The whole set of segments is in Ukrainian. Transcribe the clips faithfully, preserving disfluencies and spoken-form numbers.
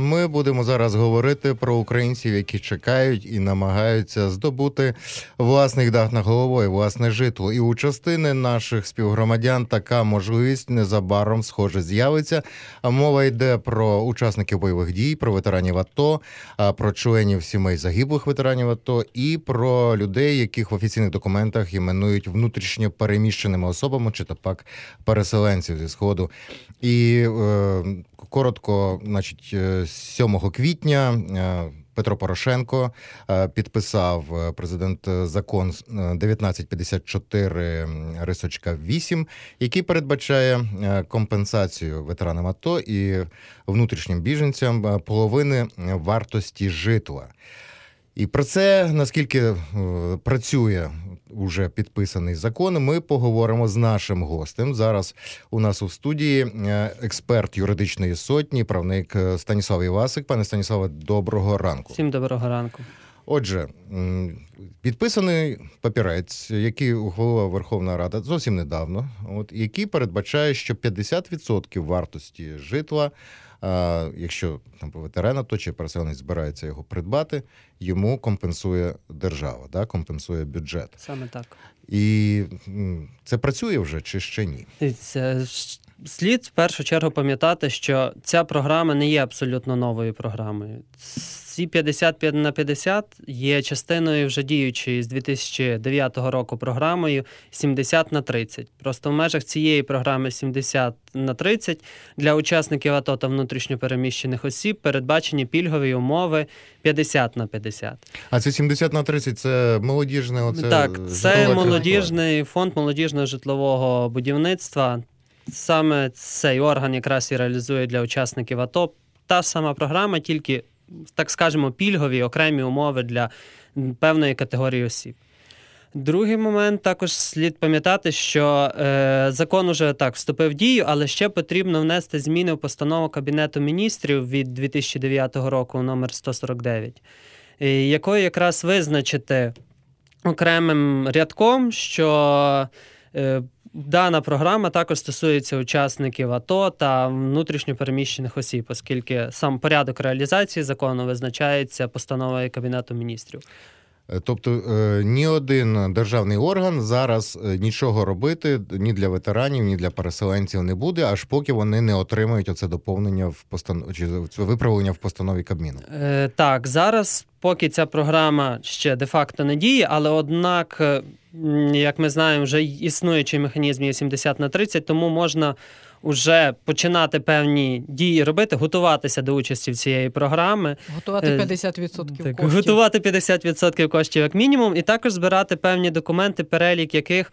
Ми будемо зараз говорити про українців, які чекають і намагаються здобути власний дах над головою, власне житло. І у частини наших співгромадян така можливість незабаром, схоже, з'явиться. Мова йде про учасників бойових дій, про ветеранів АТО, про членів сімей загиблих ветеранів АТО і про людей, яких в офіційних документах іменують внутрішньо переміщеними особами, чи то пак переселенців зі Сходу. І е, коротко, значить, сьомого квітня Петро Порошенко підписав, президент, закон дев'ятнадцять п'ятдесят чотири вісім, який передбачає компенсацію ветеранам АТО і внутрішнім біженцям половини вартості житла. І про це, наскільки працює уже підписаний закон, ми поговоримо з нашим гостем. Зараз у нас у студії експерт юридичної сотні, правник Станіслав Івасик. Пане Станіславе, доброго ранку. Всім доброго ранку. Отже, підписаний папірець, який ухвалила Верховна Рада зовсім недавно, от, який передбачає, що п'ятдесят відсотків вартості житла, а, якщо там ветерана, то чи переселенець збирається його придбати, йому компенсує держава, да, компенсує бюджет. Саме так. І це працює вже чи ще ні? Це слід в першу чергу пам'ятати, що ця програма не є абсолютно новою програмою. Ці п'ятдесят на п'ятдесят є частиною вже діючої з дві тисячі дев'ятого року програмою сімдесят на тридцять. Просто в межах цієї програми сімдесят на тридцять для учасників АТО та внутрішньопереміщених осіб передбачені пільгові умови п'ятдесят на п'ятдесят. А це сімдесят на тридцять – це молодіжне оце Так, це молодіжний фонд молодіжного житлового будівництва. Саме цей орган якраз і реалізує для учасників АТО. Та сама програма, тільки, так скажемо, пільгові, окремі умови для певної категорії осіб. Другий момент, також слід пам'ятати, що е, закон уже так вступив в дію, але ще потрібно внести зміни в постанову Кабінету міністрів від дві тисячі дев'ятого року номер сто сорок дев'ять, е, якою якраз визначити окремим рядком, що е, дана програма також стосується учасників АТО та внутрішньопереміщених осіб, оскільки сам порядок реалізації закону визначається постановою Кабінету міністрів. Тобто ні один державний орган зараз нічого робити ні для ветеранів, ні для переселенців не буде, аж поки вони не отримають оце доповнення в постанов... чи виправлення в постанові Кабміну. Е, так, зараз поки ця програма ще де-факто не діє, але однак, як ми знаємо, вже існуючий механізм є сімдесят на тридцять, тому можна уже починати певні дії робити, готуватися до участі в цієї програми. Готувати п'ятдесят відсотків так, коштів. Готувати п'ятдесят відсотків коштів як мінімум, і також збирати певні документи, перелік яких,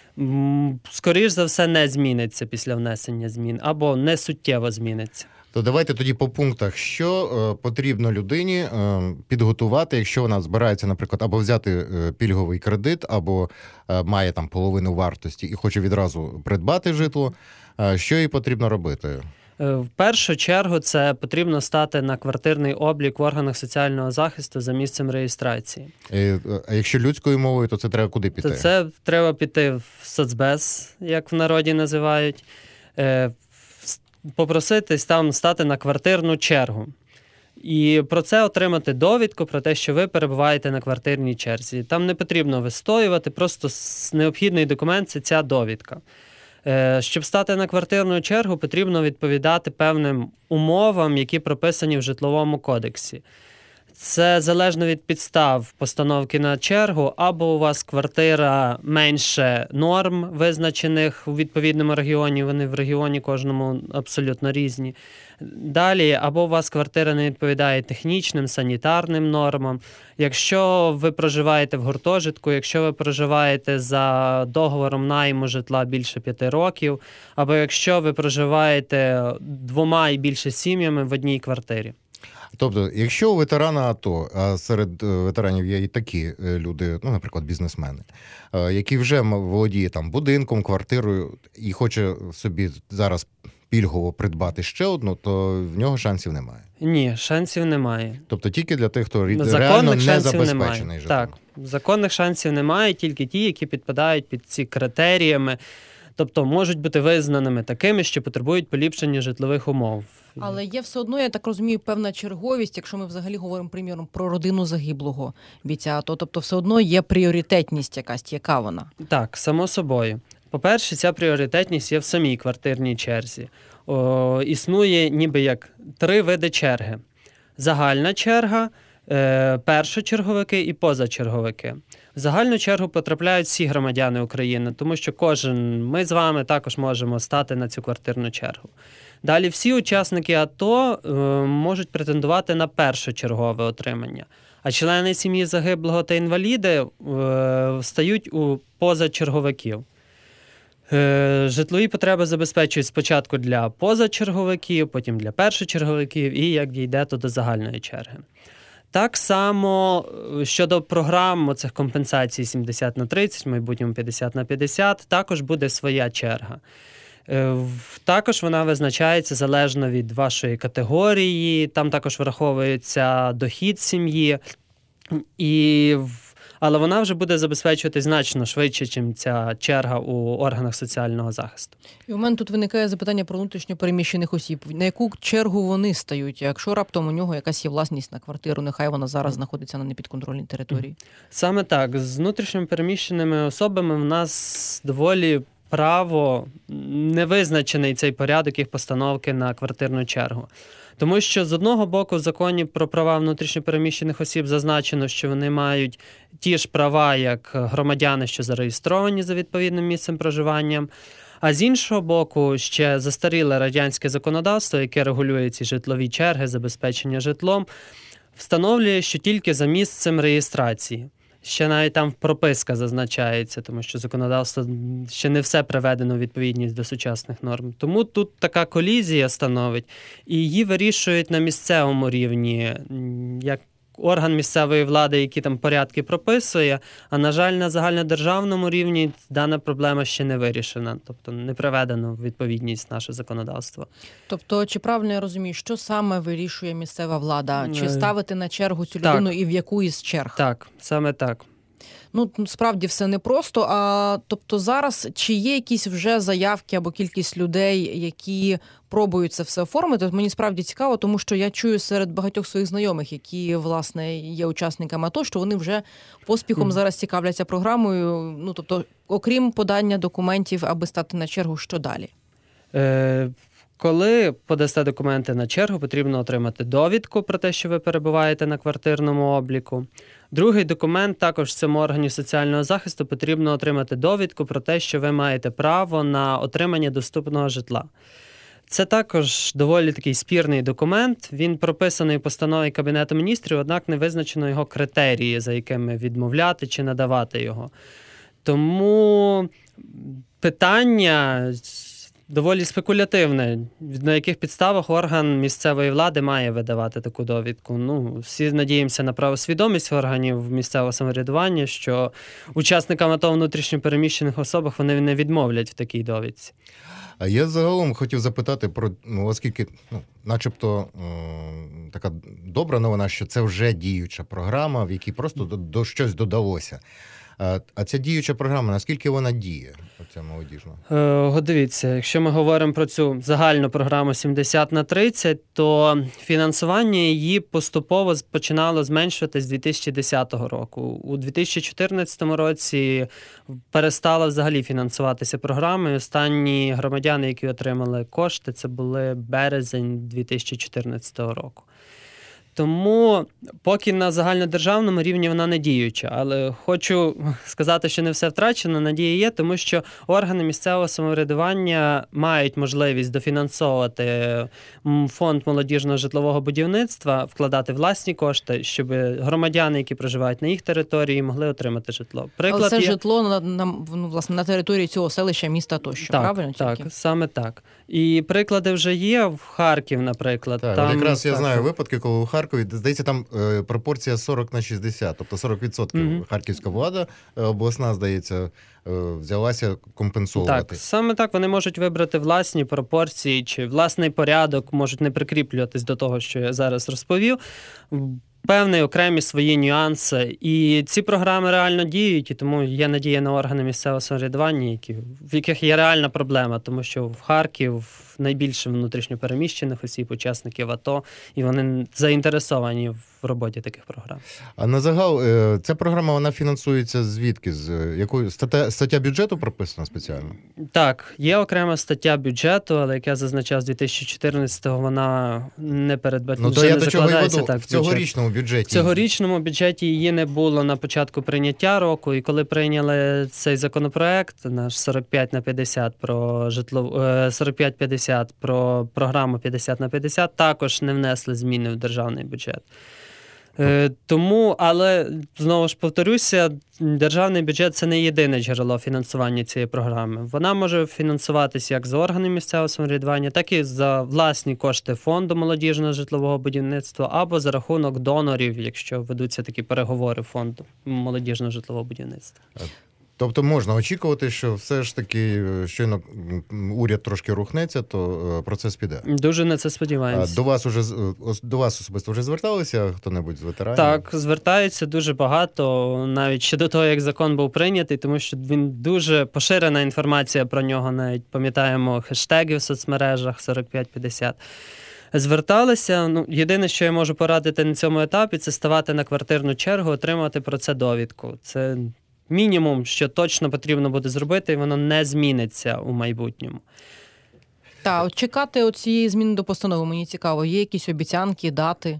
скоріш за все, не зміниться після внесення змін, або не суттєво зміниться. То давайте тоді по пунктах. Що е, потрібно людині е, підготувати, якщо вона збирається, наприклад, або взяти е, пільговий кредит, або е, має там половину вартості і хоче відразу придбати житло, е, що їй потрібно робити? В першу чергу це потрібно стати на квартирний облік в органах соціального захисту за місцем реєстрації. Е, а якщо людською мовою, то це треба куди піти? То це треба піти в соцбез, як в народі називають, е, попроситись там стати на квартирну чергу. І про це отримати довідку про те, що ви перебуваєте на квартирній черзі. Там не потрібно вистоювати, просто необхідний документ – це ця довідка. Щоб стати на квартирну чергу, потрібно відповідати певним умовам, які прописані в Житловому кодексі. Це залежно від підстав постановки на чергу, або у вас квартира менше норм, визначених у відповідному регіоні, вони в регіоні кожному абсолютно різні. Далі, або у вас квартира не відповідає технічним, санітарним нормам. Якщо ви проживаєте в гуртожитку, якщо ви проживаєте за договором найму житла більше п'яти років, або якщо ви проживаєте двома і більше сім'ями в одній квартирі. Тобто, якщо у ветерана АТО, а серед ветеранів є і такі люди, ну, наприклад, бізнесмени, які вже володіє там будинком, квартирою і хоче собі зараз пільгово придбати ще одну, то в нього шансів немає. Ні, шансів немає. Тобто тільки для тих, хто законних реально не забезпечений житлом. Так, законних шансів немає, тільки ті, які підпадають під ці критеріями, тобто можуть бути визнаними такими, що потребують поліпшення житлових умов. Але є все одно, я так розумію, певна черговість, якщо ми взагалі говоримо, приміром, про родину загиблого бійця, то тобто все одно є пріоритетність якась, яка вона? Так, само собою. По-перше, ця пріоритетність є в самій квартирній черзі. О, існує ніби як три види черги. Загальна черга, е, першочерговики і позачерговики. В загальну чергу потрапляють всі громадяни України, тому що кожен, ми з вами також можемо стати на цю квартирну чергу. Далі всі учасники АТО е, можуть претендувати на першочергове отримання, а члени сім'ї загиблого та інваліди е, стають у позачерговиків. Е, житлові потреби забезпечують спочатку для позачерговиків, потім для першочерговиків і, як дійде, то до загальної черги. Так само щодо програм цих компенсацій сімдесят на тридцять, в майбутньому п'ятдесят на п'ятдесят, також буде своя черга. Також вона визначається залежно від вашої категорії, там також враховується дохід сім'ї, і, але вона вже буде забезпечувати значно швидше, ніж ця черга у органах соціального захисту. І у мене тут виникає запитання про внутрішньо переміщених осіб. На яку чергу вони стають? Якщо раптом у нього якась є власність на квартиру, нехай вона зараз знаходиться на непідконтрольній території? Саме так. З внутрішньо переміщеними особами в нас доволі право невизначений цей порядок їх постановки на квартирну чергу. Тому що, з одного боку, в законі про права внутрішньопереміщених осіб зазначено, що вони мають ті ж права, як громадяни, що зареєстровані за відповідним місцем проживання, а з іншого боку, ще застаріле радянське законодавство, яке регулює ці житлові черги, забезпечення житлом, встановлює, що тільки за місцем реєстрації. Ще навіть там прописка зазначається, тому що законодавство ще не все приведено у відповідність до сучасних норм. Тому тут така колізія становить, і її вирішують на місцевому рівні, як орган місцевої влади, який там порядки прописує, а, на жаль, на загальнодержавному рівні дана проблема ще не вирішена, тобто не приведено в відповідність наше законодавство. Тобто, чи правильно я розумію, що саме вирішує місцева влада? Чи Е, ставити на чергу цю так. людину і в яку із черг? Так, саме так. Ну, справді все непросто. А тобто зараз чи є якісь вже заявки або кількість людей, які пробують це все оформити? Мені справді цікаво, тому що я чую серед багатьох своїх знайомих, які, власне, є учасниками АТО, що вони вже поспіхом mm. зараз цікавляться програмою. Ну, тобто, окрім подання документів, аби стати на чергу, що далі? Е, коли подасте документи на чергу, потрібно отримати довідку про те, що ви перебуваєте на квартирному обліку. Другий документ, також в цьому органі соціального захисту, потрібно отримати довідку про те, що ви маєте право на отримання доступного житла. Це також доволі такий спірний документ. Він прописаний в постанові Кабінету Міністрів, однак не визначено його критерії, за якими відмовляти чи надавати його. Тому питання доволі спекулятивне, на яких підставах орган місцевої влади має видавати таку довідку. Ну, всі надіємося на правосвідомість органів місцевого самоврядування, що учасникам АТО внутрішньопереміщених особах вони не відмовлять в такій довідці. А я загалом хотів запитати про, ну, оскільки, ну, начебто, е, така добра новина, що це вже діюча програма, в якій просто до, до щось додалося. А, а ця діюча програма, наскільки вона діє, оця молодіжна? Е, дивіться, якщо ми говоримо про цю загальну програму сімдесят на тридцять, то фінансування її поступово починало зменшуватись з дві тисячі десятого року. У дві тисячі чотирнадцятому році перестала взагалі фінансуватися програма, і останні громадяни, які отримали кошти, це були березень дві тисячі чотирнадцятого року. Тому поки на загальнодержавному рівні вона не діюча, але хочу сказати, що не все втрачено, надія є, тому що органи місцевого самоврядування мають можливість дофінансовувати фонд молодіжного житлового будівництва, вкладати власні кошти, щоб громадяни, які проживають на їх території, могли отримати житло. Приклад але це є... житло на, на, власне, на території цього селища, міста тощо, так, правильно? Так, тільки? саме так. І приклади вже є в Харків, наприклад. Так, там, якраз я так, знаю випадки, коли у Харкові, здається, там е, пропорція сорок на шістдесят, тобто сорок відсотків mm-hmm. харківська влада, е, обласна, здається, е, взялася компенсувати. Так, саме так, вони можуть вибрати власні пропорції чи власний порядок, можуть не прикріплюватись до того, що я зараз розповів. певні окремі свої нюанси. І ці програми реально діють, і тому є надія на органи місцевого самоврядування, які, в яких є реальна проблема, тому що в Харків найбільше внутрішньопереміщених осіб, учасників АТО, і вони заінтересовані в роботі таких програм. А на загал, е, ця програма, вона фінансується звідки? З е, якої стаття, стаття бюджету прописана спеціально? Так, є окрема стаття бюджету, але, як я зазначав, з дві тисячі чотирнадцятого вона не передбачена, Ну, то я не до чого й закладається веду. так В цьогорічному бюджеті. В цьогорічному бюджеті її не було на початку прийняття року, і коли прийняли цей законопроект, наш сорок п'ять на п'ятдесят про житло сорок п'ять п'ятдесят про програму п'ятдесят на п'ятдесят, також не внесли зміни в державний бюджет. Е, тому, але, знову ж повторюся, державний бюджет – це не єдине джерело фінансування цієї програми. Вона може фінансуватися як за органи місцевого самоврядування, так і за власні кошти фонду молодіжного житлового будівництва або за рахунок донорів, якщо ведуться такі переговори фонду молодіжного житлового будівництва. Тобто можна очікувати, що все ж таки, щойно уряд трошки рухнеться, то процес піде. Дуже на це сподіваємося. А до вас уже до вас особисто вже зверталися хто-небудь з ветеранів? Так, звертаються дуже багато, навіть ще до того, як закон був прийнятий, тому що він дуже поширена інформація про нього, навіть пам'ятаємо хештеги в соцмережах сорок п'ять п'ятдесят. Зверталися. Ну, єдине, що я можу порадити на цьому етапі, це ставати на квартирну чергу, отримати про це довідку. Це мінімум, що точно потрібно буде зробити, і воно не зміниться у майбутньому. Так, от чекати цієї зміни до постанови, мені цікаво, є якісь обіцянки, дати,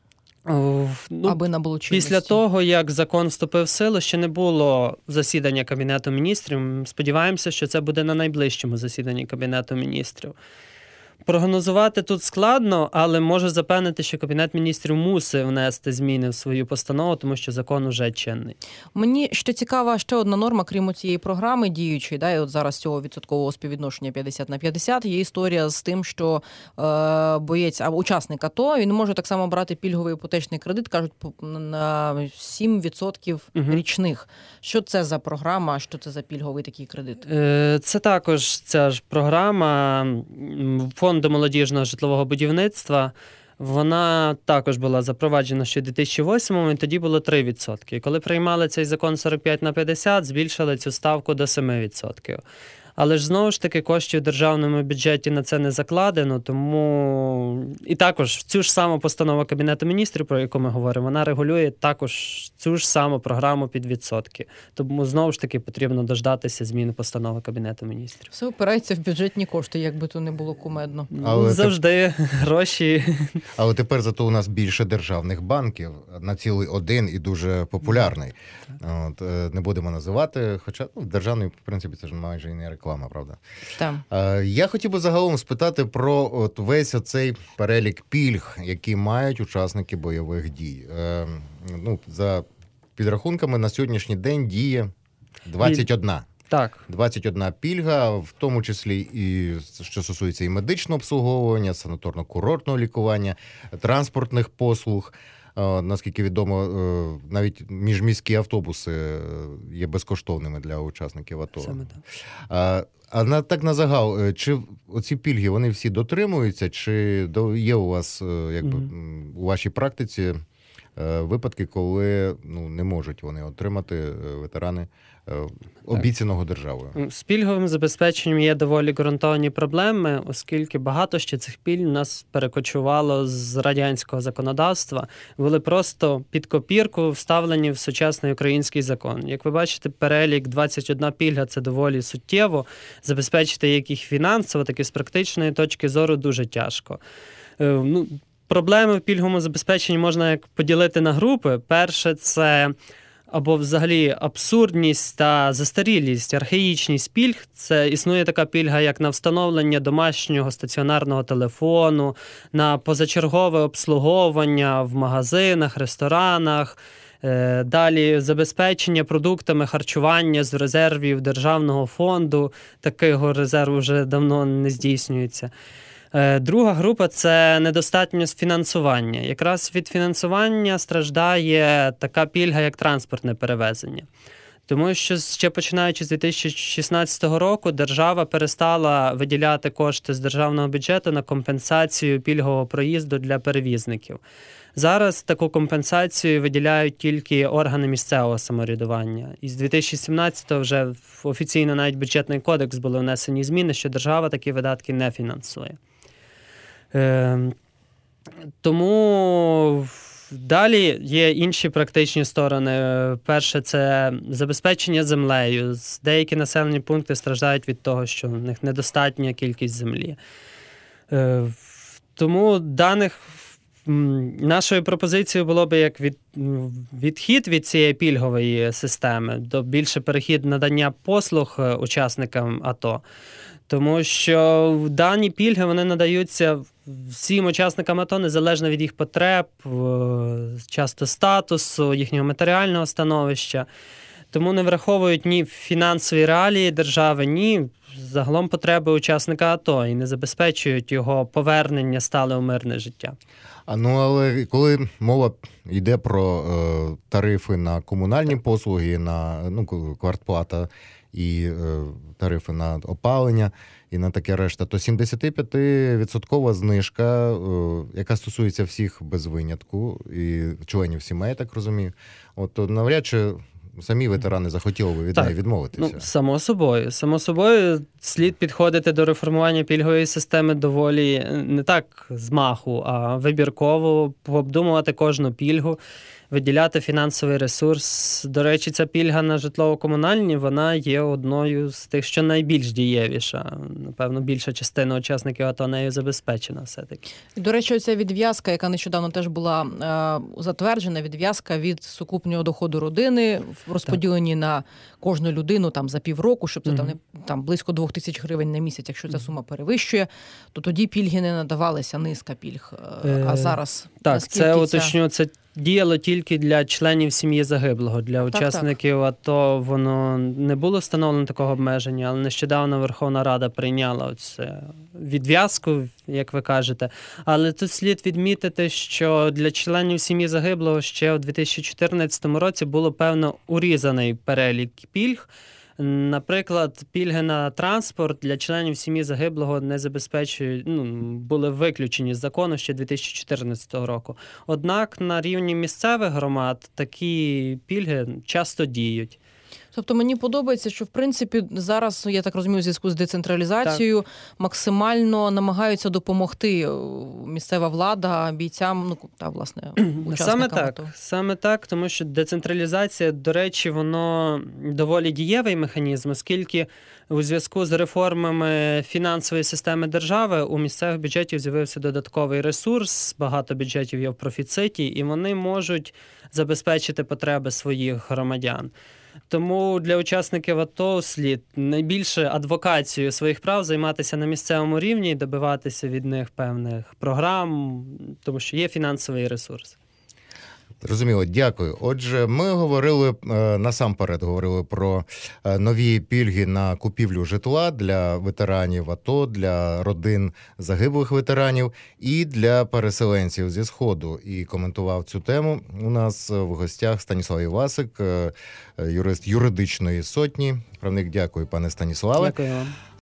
О, ну, аби набуло чинності? Після того, як закон вступив в силу, ще не було засідання Кабінету міністрів. Сподіваємося, що це буде на найближчому засіданні Кабінету міністрів. Прогнозувати тут складно, але можу запевнити, що Кабінет міністрів мусить внести зміни в свою постанову, тому що закон уже чинний. Мені ще цікава ще одна норма, крім цієї програми діючої, да, і от зараз цього відсоткового співвідношення п'ятдесят на п'ятдесят, є історія з тим, що е, боєць або учасник АТО, він може так само брати пільговий іпотечний кредит, кажуть, на сім відсотків угу. річних. Що це за програма, що це за пільговий такий кредит? Е, це також ця ж програма Фонду молодіжного житлового будівництва. Вона також була запроваджена ще в дві тисячі восьмому, і тоді було три відсотки. І коли приймали цей закон сорок п'ять на п'ятдесят, збільшили цю ставку до сім відсотків. Але ж, знову ж таки, коштів в державному бюджеті на це не закладено, тому і також цю ж саму постанову Кабінету міністрів, про яку ми говоримо, вона регулює також цю ж саму програму під відсотки. Тому, знову ж таки, потрібно дождатися зміни постанови Кабінету міністрів. Все опирається в бюджетні кошти, як би то не було кумедно. Але завжди теп... гроші. Але тепер зато у нас більше державних банків, на цілий один і дуже популярний. От, не будемо називати, хоча ну, державний, в принципі, це ж майже і не реклама, правда? Так. Я хотів би загалом спитати про от весь оцей перелік пільг, які мають учасники бойових дій. Е, ну, за підрахунками, на сьогоднішній день діє двадцять один. Так. двадцять один пільга, в тому числі і що стосується і медичного обслуговування, санаторно-курортного лікування, транспортних послуг. Наскільки відомо, навіть міжміські автобуси є безкоштовними для учасників АТО. Саме так. А, а на, так на загал, чи оці пільги, вони всі дотримуються, чи є у вас, якби, mm-hmm. у вашій практиці випадки, коли ну, не можуть вони отримати ветерани обіцяного державою? З пільговим забезпеченням є доволі ґрунтовні проблеми, оскільки багато ще цих пільг нас перекочувало з радянського законодавства, були просто під копірку вставлені в сучасний український закон. Як ви бачите, перелік двадцять одна пільга – це доволі суттєво, забезпечити яких фінансово, так і з практичної точки зору дуже тяжко. Ну, проблеми в пільговому забезпеченні можна як поділити на групи. Перше – це або взагалі абсурдність та застарілість, архаїчність пільг. Це існує така пільга, як на встановлення домашнього стаціонарного телефону, на позачергове обслуговування в магазинах, ресторанах, далі забезпечення продуктами харчування з резервів державного фонду. Такого резерву вже давно не здійснюється. Друга група – це недостатність фінансування. Якраз від фінансування страждає така пільга, як транспортне перевезення. Тому що ще починаючи з дві тисячі шістнадцятого року держава перестала виділяти кошти з державного бюджету на компенсацію пільгового проїзду для перевізників. Зараз таку компенсацію виділяють тільки органи місцевого самоврядування. І з дві тисячі сімнадцятого вже офіційно навіть бюджетний кодекс були внесені зміни, що держава такі видатки не фінансує. Е, тому далі є інші практичні сторони. Перше – це забезпечення землею. Деякі населені пункти страждають від того, що в них недостатня кількість землі. Тому даних нашою пропозицією було б як від, відхід від цієї пільгової системи до більше перехід надання послуг учасникам АТО. Тому що дані пільги вони надаються всім учасникам АТО незалежно від їх потреб, часто статусу, їхнього матеріального становища. Тому не враховують ні фінансові реалії держави, ні загалом потреби учасника АТО і не забезпечують його повернення стале у мирне життя. А ну але коли мова йде про е, тарифи на комунальні послуги, на ну, квартплата і е, тарифи на опалення і на таке решта, то сімдесят п'ять відсоткова знижка, е, яка стосується всіх без винятку і членів сімей, я так розумію, от то навряд чи самі ветерани захотіли би від так. неї відмовитися. Ну, само собою. Само собою слід підходити до реформування пільгової системи доволі не так з маху, а вибірково, обдумувати кожну пільгу, виділяти фінансовий ресурс. До речі, ця пільга на житлово-комунальні, вона є одною з тих, що найбільш дієвіша. Напевно, більша частина учасників АТО нею забезпечена все-таки. До речі, оця відв'язка, яка нещодавно теж була е, затверджена, відв'язка від сукупнього доходу родини, розподілені так. на кожну людину там за півроку, щоб це mm-hmm. там, не, там близько двох тисяч гривень на місяць, якщо ця сума перевищує, то тоді пільги не надавалися, низка пільг. Е, а зараз Так, це ця... уточню, це діяло тільки для членів сім'ї загиблого. Для так, учасників так. АТО воно не було встановлено такого обмеження, але нещодавно Верховна Рада прийняла оце відв'язку, як ви кажете. Але тут слід відмітити, що для членів сім'ї загиблого ще у дві тисячі чотирнадцятому році було певно урізаний перелік пільг. Наприклад, пільги на транспорт для членів сім'ї загиблого не забезпечують, ну, були виключені з закону ще дві тисячі чотирнадцятого року. Однак на рівні місцевих громад такі пільги часто діють. Тобто мені подобається, що, в принципі, зараз, я так розумію, у зв'язку з децентралізацією так. максимально намагаються допомогти місцева влада бійцям, ну, та, власне, учасникам. Саме так, саме так, тому що децентралізація, до речі, воно доволі дієвий механізм, оскільки у зв'язку з реформами фінансової системи держави у місцевих бюджетів з'явився додатковий ресурс, багато бюджетів є в профіциті, і вони можуть забезпечити потреби своїх громадян. Тому для учасників АТО слід найбільше адвокацією своїх прав займатися на місцевому рівні і добиватися від них певних програм, тому що є фінансовий ресурс. Зрозуміло, дякую. Отже, ми говорили, насамперед говорили про нові пільги на купівлю житла для ветеранів АТО, для родин загиблих ветеранів і для переселенців зі Сходу. І коментував цю тему у нас в гостях Станіслав Івасик, юрист юридичної сотні. Правник, дякую, пане Станіславе. Дякую вам.